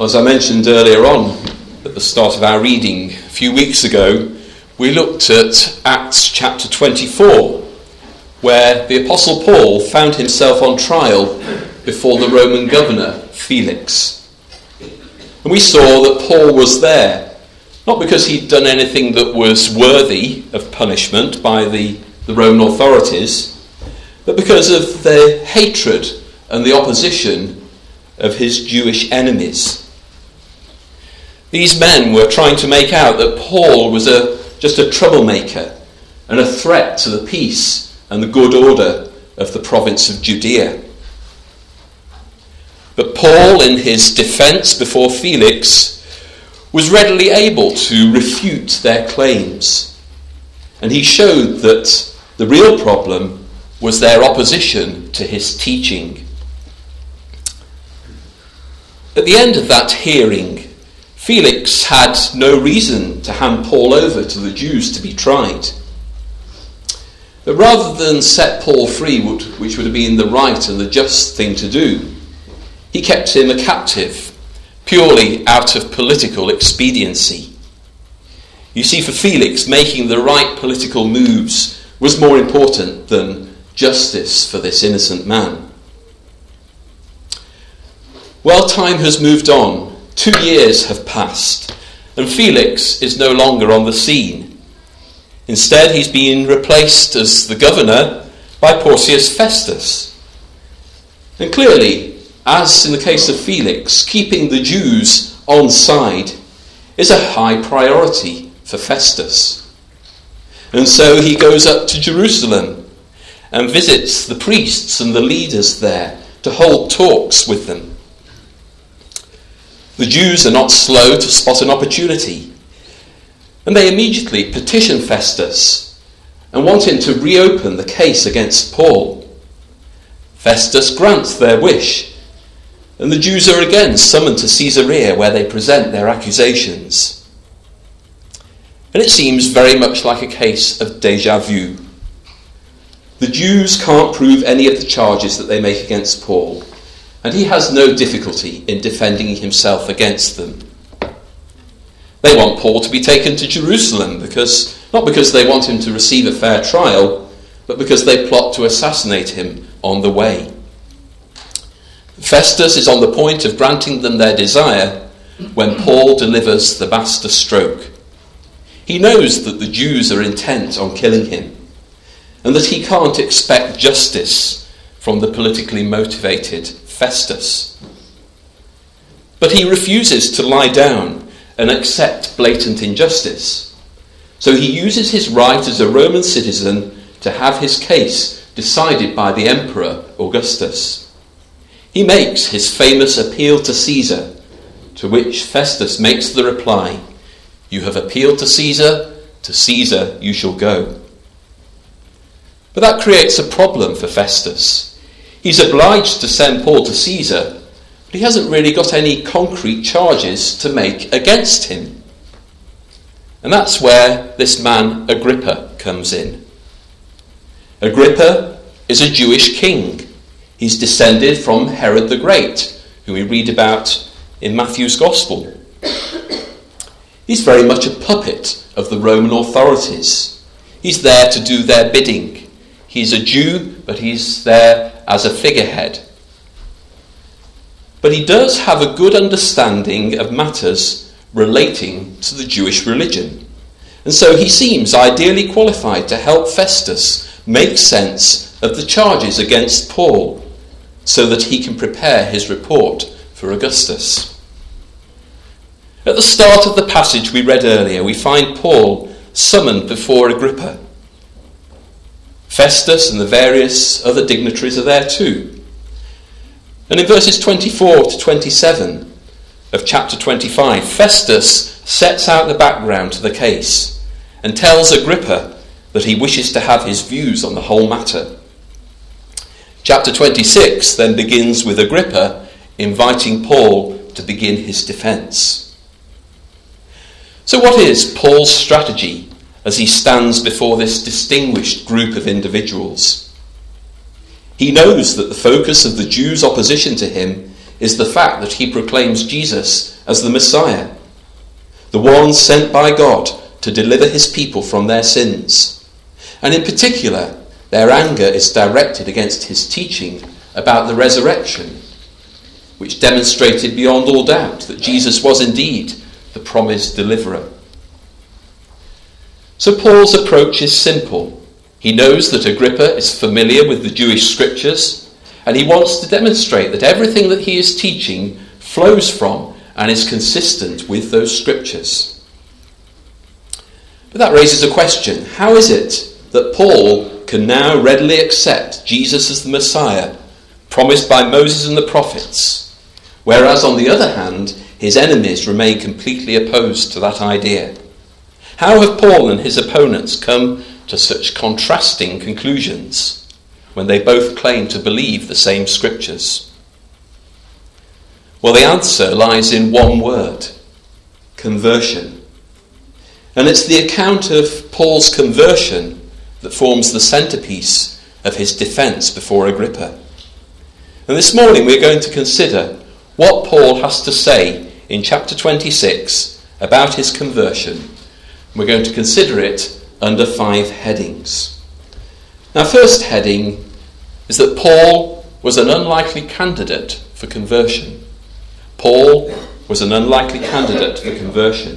As I mentioned earlier on at the start of our reading a few weeks ago, we looked at Acts chapter 24, where the Apostle Paul found himself on trial before the Roman governor, Felix. And we saw that Paul was there, not because he'd done anything that was worthy of punishment by the Roman authorities, but because of the hatred and the opposition of his Jewish enemies. These men were trying to make out that Paul was just a troublemaker and a threat to the peace and the good order of the province of Judea. But Paul, in his defence before Felix, was readily able to refute their claims. And he showed that the real problem was their opposition to his teaching. At the end of that hearing, Felix had no reason to hand Paul over to the Jews to be tried. But rather than set Paul free, which would have been the right and the just thing to do, he kept him a captive, purely out of political expediency. You see, for Felix, making the right political moves was more important than justice for this innocent man. Well, time has moved on. 2 years have passed, and Felix is no longer on the scene. Instead, he's been replaced as the governor by Porcius Festus. And clearly, as in the case of Felix, keeping the Jews on side is a high priority for Festus. And so he goes up to Jerusalem and visits the priests and the leaders there to hold talks with them. The Jews are not slow to spot an opportunity, and they immediately petition Festus and want him to reopen the case against Paul. Festus grants their wish, and the Jews are again summoned to Caesarea, where they present their accusations. And it seems very much like a case of déjà vu. The Jews can't prove any of the charges that they make against Paul, and he has no difficulty in defending himself against them. They want Paul to be taken to Jerusalem, not because they want him to receive a fair trial, but because they plot to assassinate him on the way. Festus is on the point of granting them their desire when Paul delivers the master stroke. He knows that the Jews are intent on killing him, and that he can't expect justice from the politically motivated Festus. But he refuses to lie down and accept blatant injustice. So he uses his right as a Roman citizen to have his case decided by the Emperor Augustus. He makes his famous appeal to Caesar, to which Festus makes the reply, "You have appealed to Caesar you shall go." But that creates a problem for Festus. He's obliged to send Paul to Caesar, but he hasn't really got any concrete charges to make against him. And that's where this man Agrippa comes in. Agrippa is a Jewish king. He's descended from Herod the Great, who we read about in Matthew's Gospel. He's very much a puppet of the Roman authorities. He's there to do their bidding. He's a Jew, but he's there as a figurehead. But he does have a good understanding of matters relating to the Jewish religion. And so he seems ideally qualified to help Festus make sense of the charges against Paul, so that he can prepare his report for Augustus. At the start of the passage we read earlier, we find Paul summoned before Agrippa. Festus and the various other dignitaries are there too. And in verses 24 to 27 of chapter 25, Festus sets out the background to the case and tells Agrippa that he wishes to have his views on the whole matter. Chapter 26 then begins with Agrippa inviting Paul to begin his defence. So what is Paul's strategy as he stands before this distinguished group of individuals? He knows that the focus of the Jews' opposition to him is the fact that he proclaims Jesus as the Messiah, the one sent by God to deliver his people from their sins. And in particular, their anger is directed against his teaching about the resurrection, which demonstrated beyond all doubt that Jesus was indeed the promised deliverer. So Paul's approach is simple. He knows that Agrippa is familiar with the Jewish scriptures, and he wants to demonstrate that everything that he is teaching flows from and is consistent with those scriptures. But that raises a question. How is it that Paul can now readily accept Jesus as the Messiah promised by Moses and the prophets, whereas on the other hand, his enemies remain completely opposed to that idea? How have Paul and his opponents come to such contrasting conclusions when they both claim to believe the same scriptures? Well, the answer lies in one word: conversion. And it's the account of Paul's conversion that forms the centrepiece of his defence before Agrippa. And this morning we're going to consider what Paul has to say in chapter 26 about his conversion. We're going to consider it under 5 headings. Now, first heading is that Paul was an unlikely candidate for conversion. Paul was an unlikely candidate for conversion.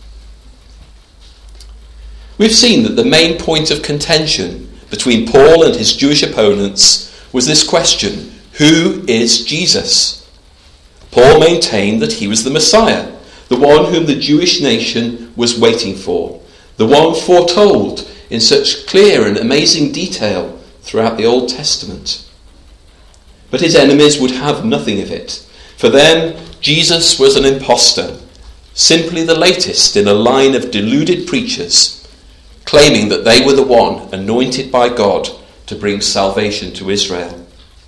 We've seen that the main point of contention between Paul and his Jewish opponents was this question: who is Jesus? Paul maintained that he was the Messiah, the one whom the Jewish nation was waiting for, the one foretold in such clear and amazing detail throughout the Old Testament. But his enemies would have nothing of it. For them, Jesus was an impostor, simply the latest in a line of deluded preachers, claiming that they were the one anointed by God to bring salvation to Israel.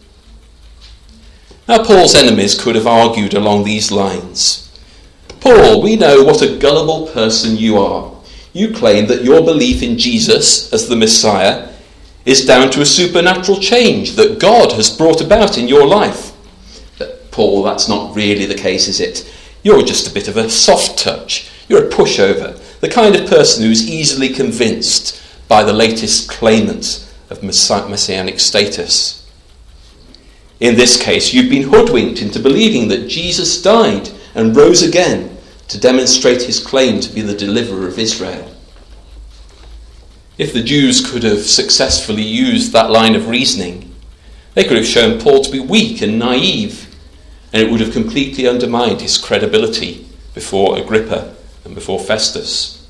Now, Paul's enemies could have argued along these lines. Paul, we know what a gullible person you are. You claim that your belief in Jesus as the Messiah is down to a supernatural change that God has brought about in your life. But Paul, that's not really the case, is it? You're just a bit of a soft touch. You're a pushover, the kind of person who's easily convinced by the latest claimant of messianic status. In this case, you've been hoodwinked into believing that Jesus died and rose again to demonstrate his claim to be the deliverer of Israel. If the Jews could have successfully used that line of reasoning, they could have shown Paul to be weak and naive, and it would have completely undermined his credibility before Agrippa and before Festus.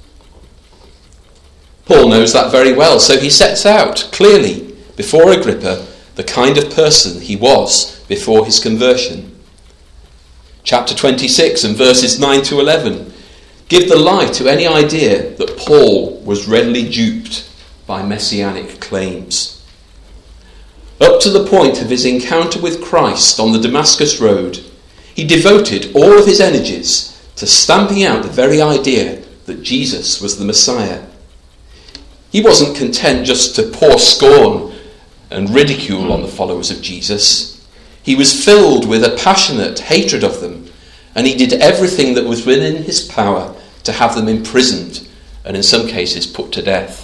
Paul knows that very well, so he sets out clearly before Agrippa the kind of person he was before his conversion. Chapter 26 and verses 9 to 11 give the lie to any idea that Paul was readily duped by messianic claims. Up to the point of his encounter with Christ on the Damascus road, he devoted all of his energies to stamping out the very idea that Jesus was the Messiah. He wasn't content just to pour scorn and ridicule on the followers of Jesus. He was filled with a passionate hatred of them, and he did everything that was within his power to have them imprisoned and in some cases put to death.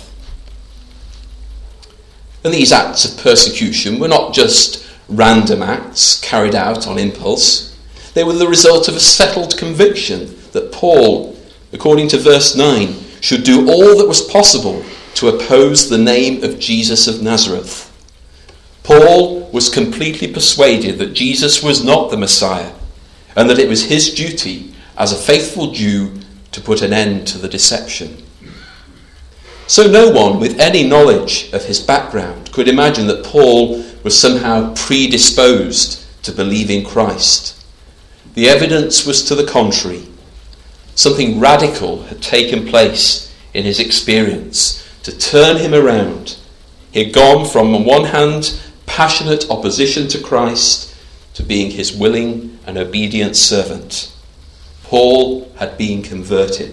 And these acts of persecution were not just random acts carried out on impulse. They were the result of a settled conviction that Paul, according to verse 9, should do all that was possible to oppose the name of Jesus of Nazareth. Paul was completely persuaded that Jesus was not the Messiah, and that it was his duty as a faithful Jew to put an end to the deception. So no one with any knowledge of his background could imagine that Paul was somehow predisposed to believe in Christ. The evidence was to the contrary. Something radical had taken place in his experience to turn him around. He had gone from, on one hand, passionate opposition to Christ to being his willing and obedient servant. Paul had been converted.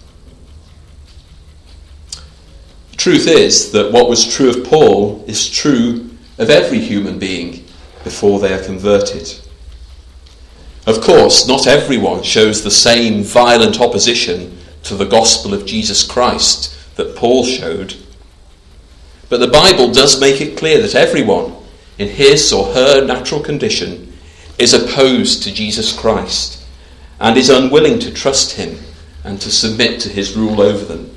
The truth is that what was true of Paul is true of every human being before they are converted. Of course, not everyone shows the same violent opposition to the gospel of Jesus Christ that Paul showed. But the Bible does make it clear that everyone, in his or her natural condition, is opposed to Jesus Christ and is unwilling to trust him and to submit to his rule over them.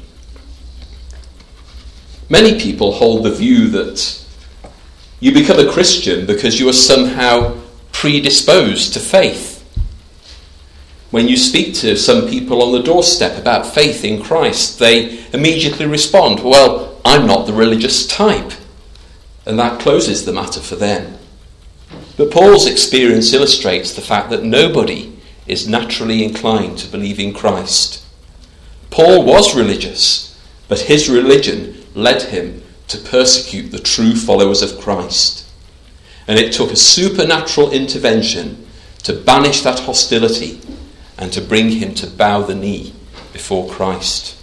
Many people hold the view that you become a Christian because you are somehow predisposed to faith. When you speak to some people on the doorstep about faith in Christ, they immediately respond, well, I'm not the religious type. And that closes the matter for them. But Paul's experience illustrates the fact that nobody is naturally inclined to believe in Christ. Paul was religious, but his religion led him to persecute the true followers of Christ. And it took a supernatural intervention to banish that hostility and to bring him to bow the knee before Christ.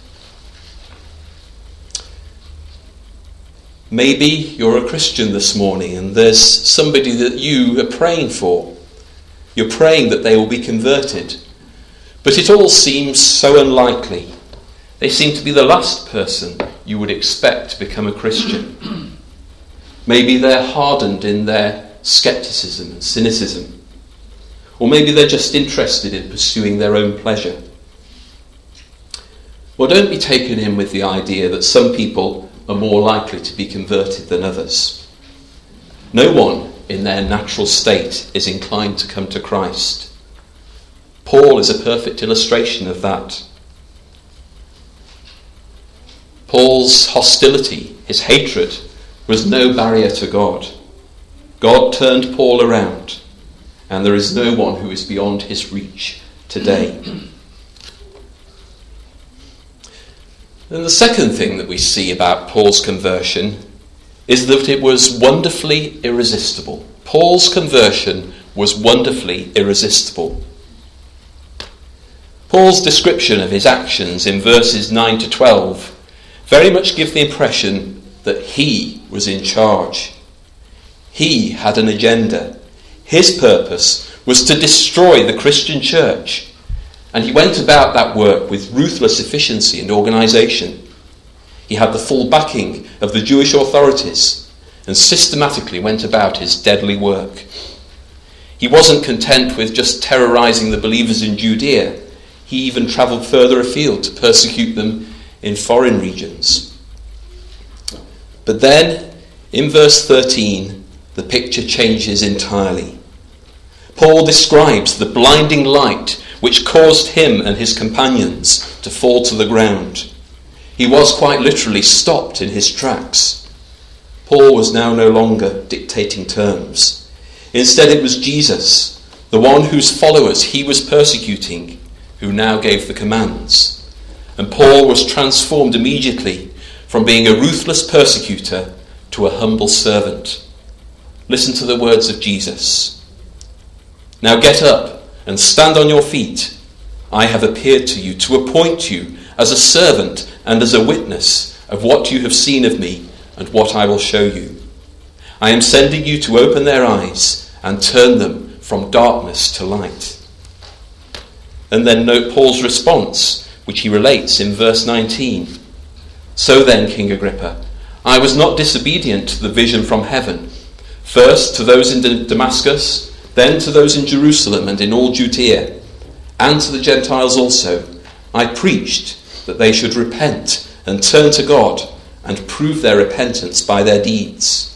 Maybe you're a Christian this morning and there's somebody that you are praying for. You're praying that they will be converted. But it all seems so unlikely. They seem to be the last person you would expect to become a Christian. Maybe they're hardened in their skepticism and cynicism. Or maybe they're just interested in pursuing their own pleasure. Well, don't be taken in with the idea that some people are more likely to be converted than others. No one in their natural state is inclined to come to Christ. Paul is a perfect illustration of that. Paul's hostility, his hatred, was no barrier to God. God turned Paul around, and there is no one who is beyond his reach today. And the second thing that we see about Paul's conversion is that it was wonderfully irresistible. Paul's conversion was wonderfully irresistible. Paul's description of his actions in verses 9 to 12 very much give the impression that he was in charge. He had an agenda. His purpose was to destroy the Christian church, and he went about that work with ruthless efficiency and organisation. He had the full backing of the Jewish authorities and systematically went about his deadly work. He wasn't content with just terrorising the believers in Judea. He even travelled further afield to persecute them in foreign regions. But then, in verse 13, the picture changes entirely. Paul describes the blinding light which caused him and his companions to fall to the ground. He was quite literally stopped in his tracks. Paul was now no longer dictating terms. Instead, it was Jesus, the one whose followers he was persecuting, who now gave the commands. And Paul was transformed immediately from being a ruthless persecutor to a humble servant. Listen to the words of Jesus. Now get up and stand on your feet. I have appeared to you to appoint you as a servant and as a witness of what you have seen of me and what I will show you. I am sending you to open their eyes and turn them from darkness to light. And then note Paul's response, which he relates in verse 19. So then, King Agrippa, I was not disobedient to the vision from heaven. First to those in Damascus, then to those in Jerusalem and in all Judea, and to the Gentiles also. I preached that they should repent and turn to God and prove their repentance by their deeds.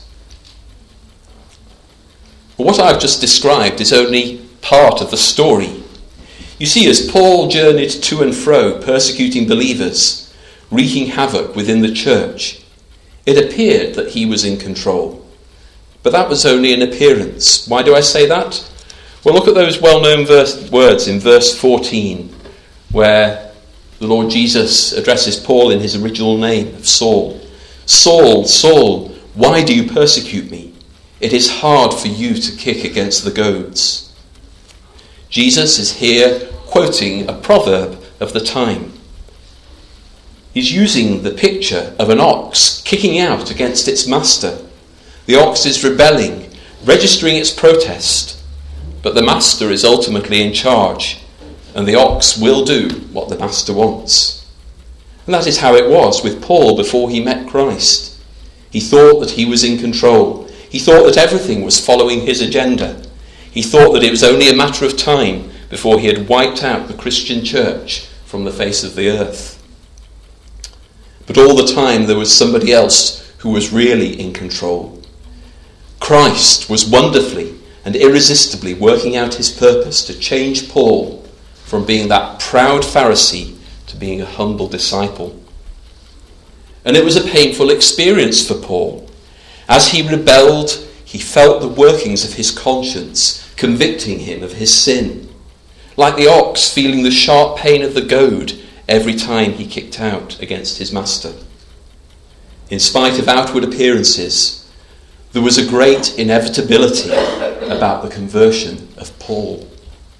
What I've just described is only part of the story. You see, as Paul journeyed to and fro, persecuting believers, wreaking havoc within the church, it appeared that he was in control. But that was only an appearance. Why do I say that? Well, look at those well-known words in verse 14, where the Lord Jesus addresses Paul in his original name of Saul. Saul, Saul, why do you persecute me? It is hard for you to kick against the goads. Jesus is here quoting a proverb of the time. He's using the picture of an ox kicking out against its master. The ox is rebelling, registering its protest. but the master is ultimately in charge, and the ox will do what the master wants. And that is how it was with Paul before he met Christ. He thought that he was in control. He thought that everything was following his agenda. He thought that it was only a matter of time before he had wiped out the Christian church from the face of the earth. But all the time there was somebody else who was really in control. Christ was wonderfully and irresistibly working out his purpose to change Paul from being that proud Pharisee to being a humble disciple. And it was a painful experience for Paul. As he rebelled, he felt the workings of his conscience convicting him of his sin, like the ox feeling the sharp pain of the goad every time he kicked out against his master. In spite of outward appearances, there was a great inevitability about the conversion of Paul.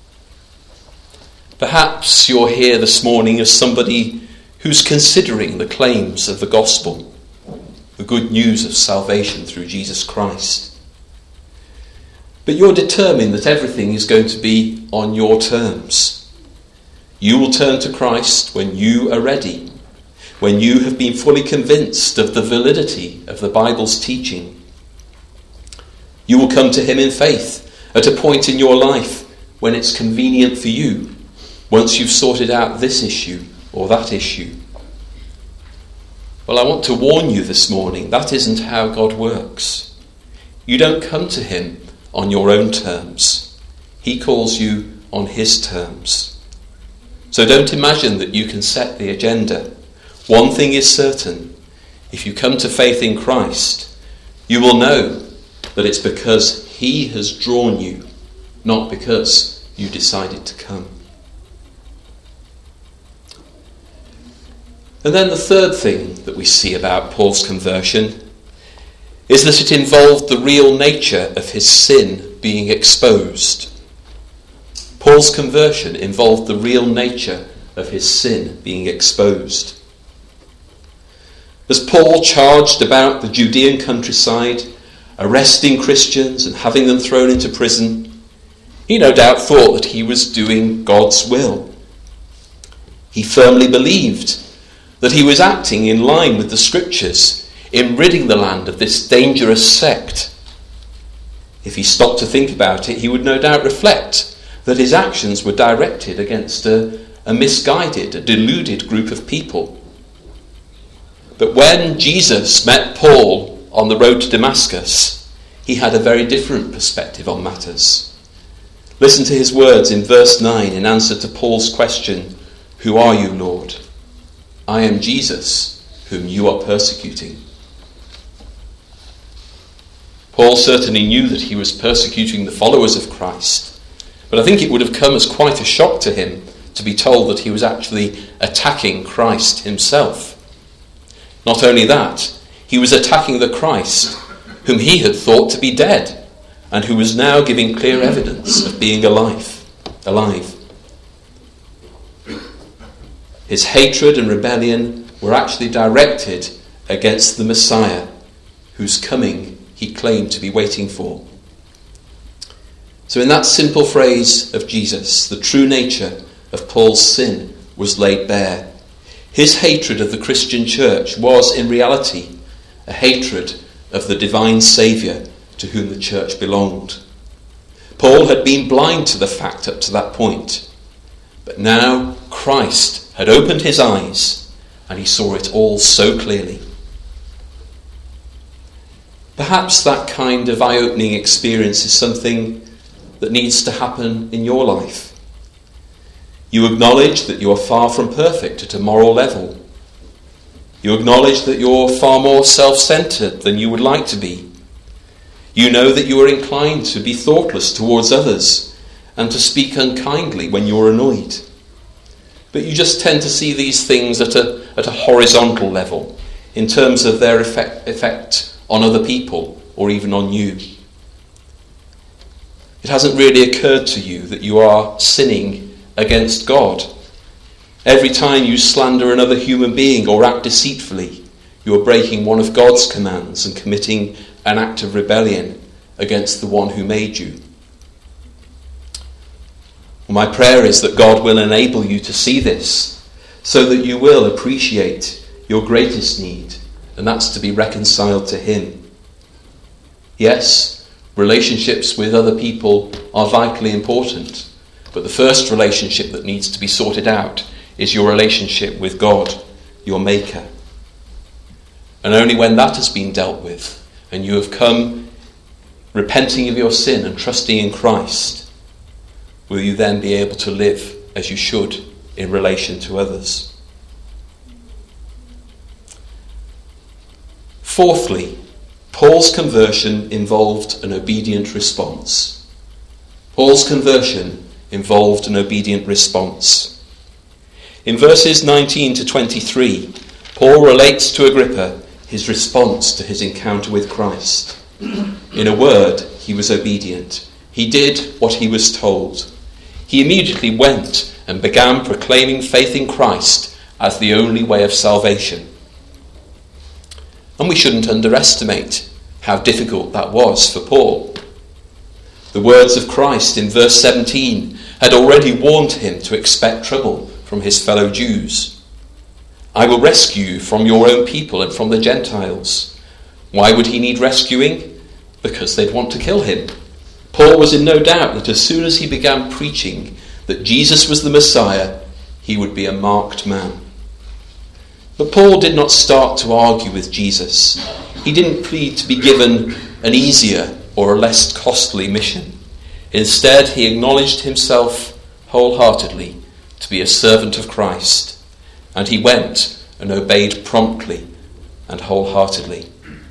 Perhaps you're here this morning as somebody who's considering the claims of the gospel, the good news of salvation through Jesus Christ. But you're determined that everything is going to be on your terms. You will turn to Christ when you are ready, when you have been fully convinced of the validity of the Bible's teaching. You will come to him in faith at a point in your life when it's convenient for you, once you've sorted out this issue or that issue. Well, I want to warn you this morning, that isn't how God works. You don't come to him on your own terms. He calls you on his terms. So don't imagine that you can set the agenda. One thing is certain: if you come to faith in Christ, you will know that it's because he has drawn you, not because you decided to come. And then the third thing that we see about Paul's conversion is that it involved the real nature of his sin being exposed. Paul's conversion involved the real nature of his sin being exposed. As Paul charged about the Judean countryside, arresting Christians and having them thrown into prison, he no doubt thought that he was doing God's will. He firmly believed that he was acting in line with the scriptures in ridding the land of this dangerous sect. If he stopped to think about it, he would no doubt reflect that his actions were directed against a misguided, a deluded group of people. But when Jesus met Paul on the road to Damascus, he had a very different perspective on matters. Listen to his words in verse 9 in answer to Paul's question, "Who are you, Lord?" "I am Jesus, whom you are persecuting." Paul certainly knew that he was persecuting the followers of Christ, but I think it would have come as quite a shock to him to be told that he was actually attacking Christ himself. Not only that, he was attacking the Christ whom he had thought to be dead and who was now giving clear evidence of being alive. His hatred and rebellion were actually directed against the Messiah, whose coming he claimed to be waiting for. So in that simple phrase of Jesus, the true nature of Paul's sin was laid bare. His hatred of the Christian church was in reality a hatred of the divine Saviour to whom the church belonged. Paul had been blind to the fact up to that point, but now Christ had opened his eyes and he saw it all so clearly. Perhaps that kind of eye-opening experience is something that needs to happen in your life. You acknowledge that you are far from perfect at a moral level. You acknowledge that you're far more self-centered than you would like to be. You know that you are inclined to be thoughtless towards others and to speak unkindly when you're annoyed. But you just tend to see these things at a horizontal level in terms of their effect on other people or even on you. It hasn't really occurred to you that you are sinning against God. Every time you slander another human being or act deceitfully, you are breaking one of God's commands and committing an act of rebellion against the one who made you. My prayer is that God will enable you to see this, so that you will appreciate your greatest need, and that's to be reconciled to him. Yes, relationships with other people are vitally important, but the first relationship that needs to be sorted out is your relationship with God, your Maker. And only when that has been dealt with, and you have come repenting of your sin and trusting in Christ, will you then be able to live as you should in relation to others. Fourthly, Paul's conversion involved an obedient response. Paul's conversion involved an obedient response. In verses 19 to 23, Paul relates to Agrippa his response to his encounter with Christ. In a word, he was obedient. He did what he was told. He immediately went and began proclaiming faith in Christ as the only way of salvation. And we shouldn't underestimate how difficult that was for Paul. The words of Christ in verse 17 had already warned him to expect trouble from his fellow Jews. I will rescue you from your own people and from the Gentiles. Why would he need rescuing? Because they'd want to kill him. Paul was in no doubt that as soon as he began preaching that Jesus was the Messiah, he would be a marked man. But Paul did not start to argue with Jesus. He didn't plead to be given an easier or a less costly mission. Instead, he acknowledged himself wholeheartedly to be a servant of Christ, and he went and obeyed promptly and wholeheartedly.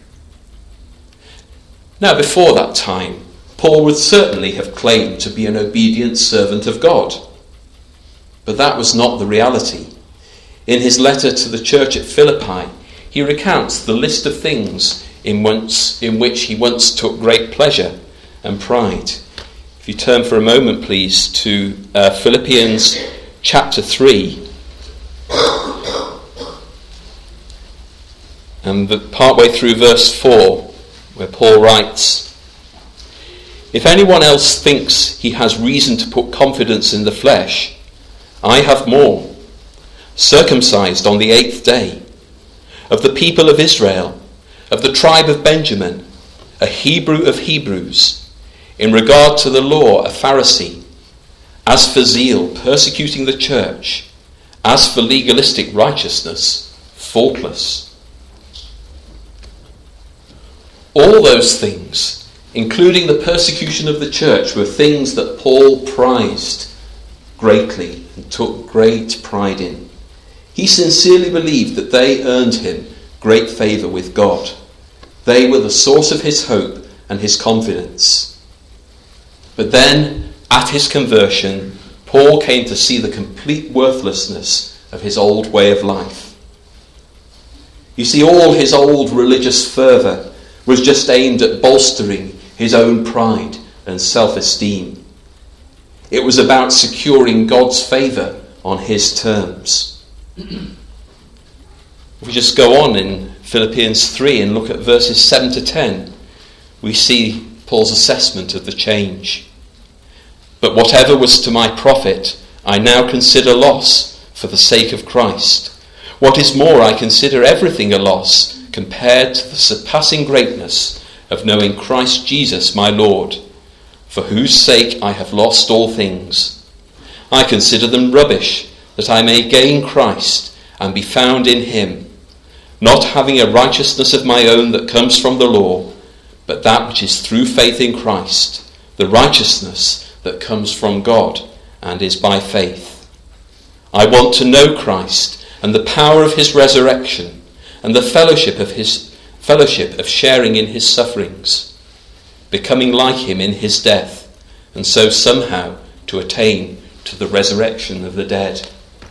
Now, before that time, Paul would certainly have claimed to be an obedient servant of God. But that was not the reality. In his letter to the church at Philippi, he recounts the list of things in which he once took great pleasure and pride. If you turn for a moment, please, to Philippians chapter 3. And partway through verse 4, where Paul writes, if anyone else thinks he has reason to put confidence in the flesh, I have more. Circumcised on the 8th day, of the people of Israel, of the tribe of Benjamin, a Hebrew of Hebrews, in regard to the law, a Pharisee, as for zeal, persecuting the church, as for legalistic righteousness, faultless. All those things, including the persecution of the church, were things that Paul prized greatly and took great pride in. He sincerely believed that they earned him great favour with God. They were the source of his hope and his confidence. But then, at his conversion, Paul came to see the complete worthlessness of his old way of life. You see, all his old religious fervour was just aimed at bolstering his own pride and self-esteem. It was about securing God's favour on his terms. If we just go on in Philippians 3 and look at verses 7 to 10, we see Paul's assessment of the change. But whatever was to my profit, I now consider loss for the sake of Christ. What is more, I consider everything a loss compared to the surpassing greatness of knowing Christ Jesus my Lord, for whose sake I have lost all things. I consider them rubbish, that I may gain Christ and be found in him, not having a righteousness of my own that comes from the law, but that which is through faith in Christ, the righteousness that comes from God and is by faith. I want to know Christ and the power of his resurrection and the fellowship of sharing in his sufferings, becoming like him in his death, and so somehow to attain to the resurrection of the dead.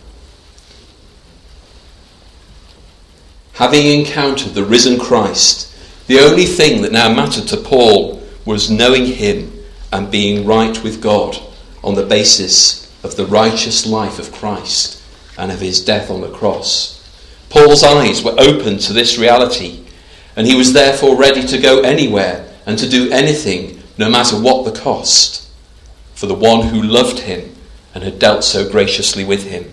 Having encountered the risen Christ, the only thing that now mattered to Paul was knowing him and being right with God on the basis of the righteous life of Christ and of his death on the cross. Paul's eyes were open to this reality, and he was therefore ready to go anywhere and to do anything, no matter what the cost, for the one who loved him and had dealt so graciously with him.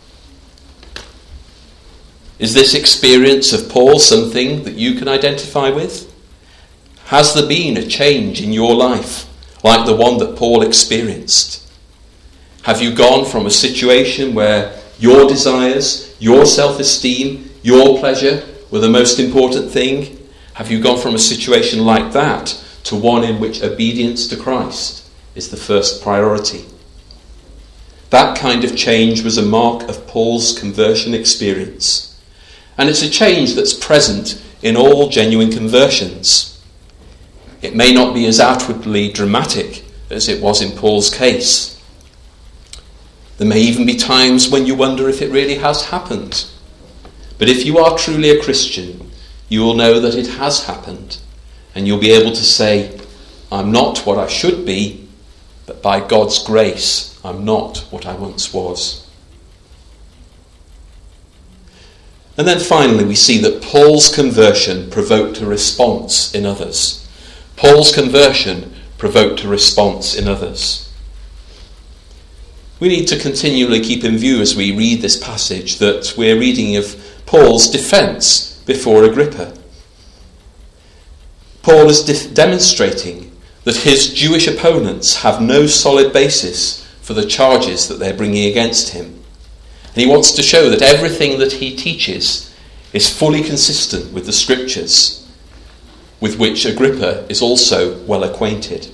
Is this experience of Paul something that you can identify with? Has there been a change in your life like the one that Paul experienced? Have you gone from a situation where your desires, your self-esteem, your pleasure were the most important thing? Have you gone from a situation like that to one in which obedience to Christ is the first priority? That kind of change was a mark of Paul's conversion experience. And it's a change that's present in all genuine conversions. It may not be as outwardly dramatic as it was in Paul's case. There may even be times when you wonder if it really has happened. But if you are truly a Christian, you will know that it has happened. And you'll be able to say, I'm not what I should be, but by God's grace, I'm not what I once was. And then finally, we see that Paul's conversion provoked a response in others. Paul's conversion provoked a response in others. We need to continually keep in view as we read this passage that we're reading of Paul's defence before Agrippa. Paul is demonstrating that his Jewish opponents have no solid basis for the charges that they're bringing against him. And he wants to show that everything that he teaches is fully consistent with the scriptures, with which Agrippa is also well acquainted.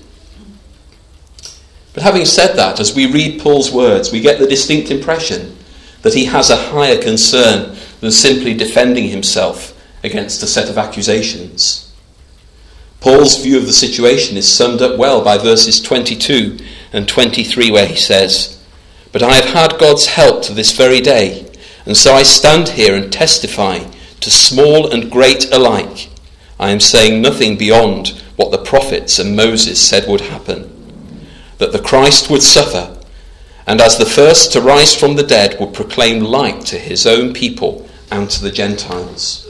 But having said that, as we read Paul's words, we get the distinct impression that he has a higher concern than simply defending himself against a set of accusations. Paul's view of the situation is summed up well by verses 22 and 23, where he says, "But I have had God's help to this very day, and so I stand here and testify to small and great alike. I am saying nothing beyond what the prophets and Moses said would happen, that the Christ would suffer, and as the first to rise from the dead would proclaim light to his own people and to the Gentiles."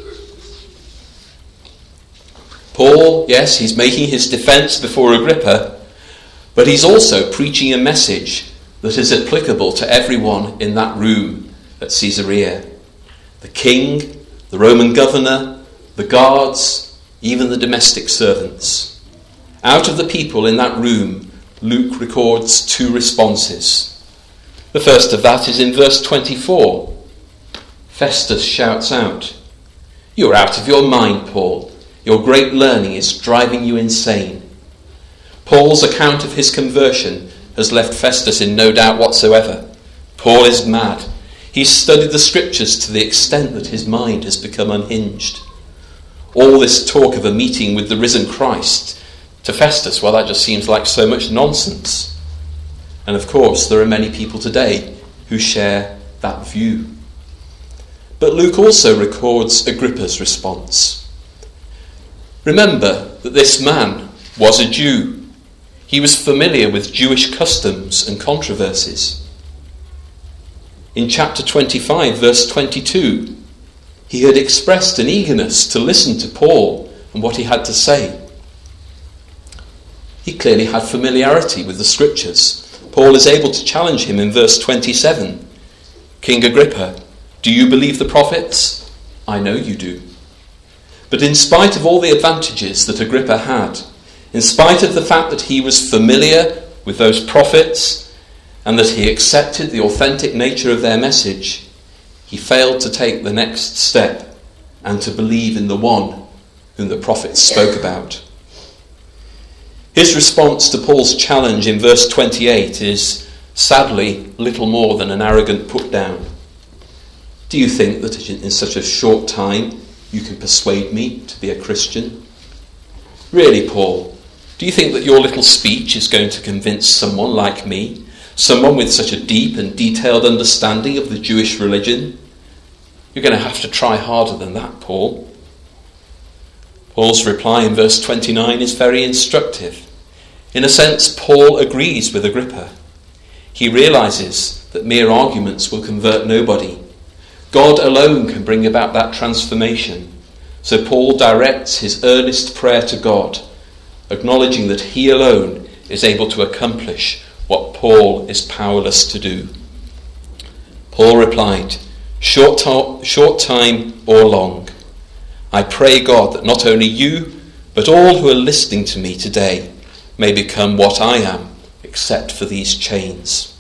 Paul, yes, he's making his defence before Agrippa, but he's also preaching a message that is applicable to everyone in that room at Caesarea. The king, the Roman governor, the guards, even the domestic servants. Out of the people in that room, Luke records two responses. The first of that is in verse 24. Festus shouts out, "You're out of your mind, Paul. Your great learning is driving you insane." Paul's account of his conversion has left Festus in no doubt whatsoever. Paul is mad. He's studied the scriptures to the extent that his mind has become unhinged. All this talk of a meeting with the risen Christ, to Festus, well, that just seems like so much nonsense. And of course, there are many people today who share that view. But Luke also records Agrippa's response. Remember that this man was a Jew. He was familiar with Jewish customs and controversies. In chapter 25, verse 22, he had expressed an eagerness to listen to Paul and what he had to say. He clearly had familiarity with the scriptures. Paul is able to challenge him in verse 27. "King Agrippa, do you believe the prophets? I know you do." But in spite of all the advantages that Agrippa had, in spite of the fact that he was familiar with those prophets and that he accepted the authentic nature of their message, he failed to take the next step and to believe in the one whom the prophets spoke about. His response to Paul's challenge in verse 28 is, sadly, little more than an arrogant put-down. "Do you think that in such a short time you can persuade me to be a Christian? Really, Paul, do you think that your little speech is going to convince someone like me, someone with such a deep and detailed understanding of the Jewish religion? You're going to have to try harder than that, Paul." Paul's reply in verse 29 is very instructive. In a sense, Paul agrees with Agrippa. He realizes that mere arguments will convert nobody. God alone can bring about that transformation. So Paul directs his earnest prayer to God, acknowledging that he alone is able to accomplish what Paul is powerless to do. Paul replied, short time or long, I pray God that not only you, but all who are listening to me today may become what I am, except for these chains.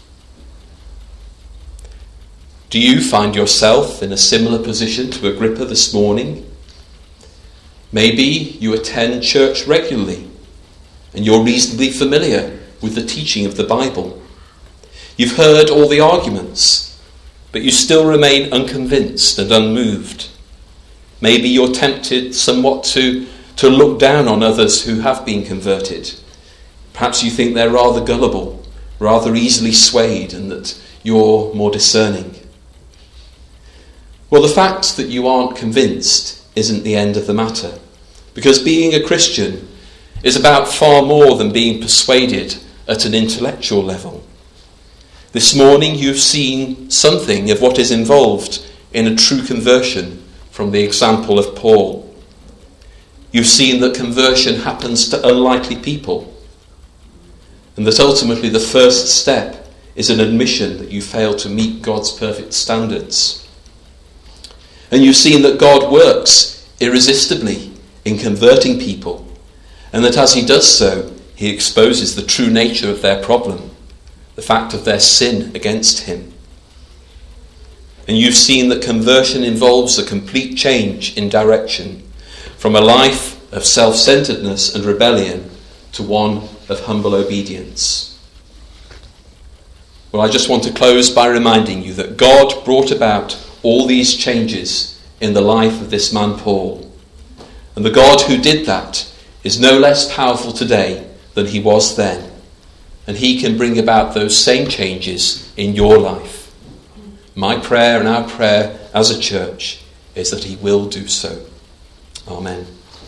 Do you find yourself in a similar position to Agrippa this morning? Maybe you attend church regularly and you're reasonably familiar with the teaching of the Bible. You've heard all the arguments, but you still remain unconvinced and unmoved. Maybe you're tempted somewhat to look down on others who have been converted. Perhaps you think they're rather gullible, rather easily swayed, and that you're more discerning. Well, the fact that you aren't convinced isn't the end of the matter, because being a Christian is about far more than being persuaded at an intellectual level. This morning you've seen something of what is involved in a true conversion from the example of Paul. You've seen that conversion happens to unlikely people, and that ultimately the first step is an admission that you fail to meet God's perfect standards. And you've seen that God works irresistibly in converting people, and that as he does so, he exposes the true nature of their problem, the fact of their sin against him. And you've seen that conversion involves a complete change in direction, from a life of self-centeredness and rebellion to one of humble obedience. Well, I just want to close by reminding you that God brought about all these changes in the life of this man Paul. And the God who did that is no less powerful today than he was then. And he can bring about those same changes in your life. My prayer and our prayer as a church is that he will do so. Amen.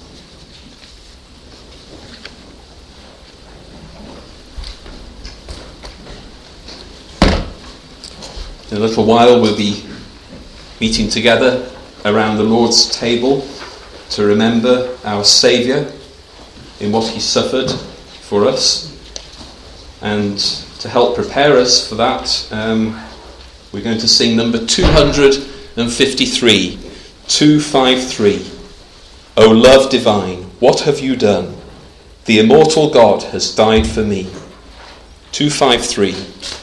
In a little while we'll be meeting together around the Lord's table to remember our Saviour in what he suffered for us. And to help prepare us for that, we're going to sing number 253, 253. O love divine, what have you done? The immortal God has died for me. 253.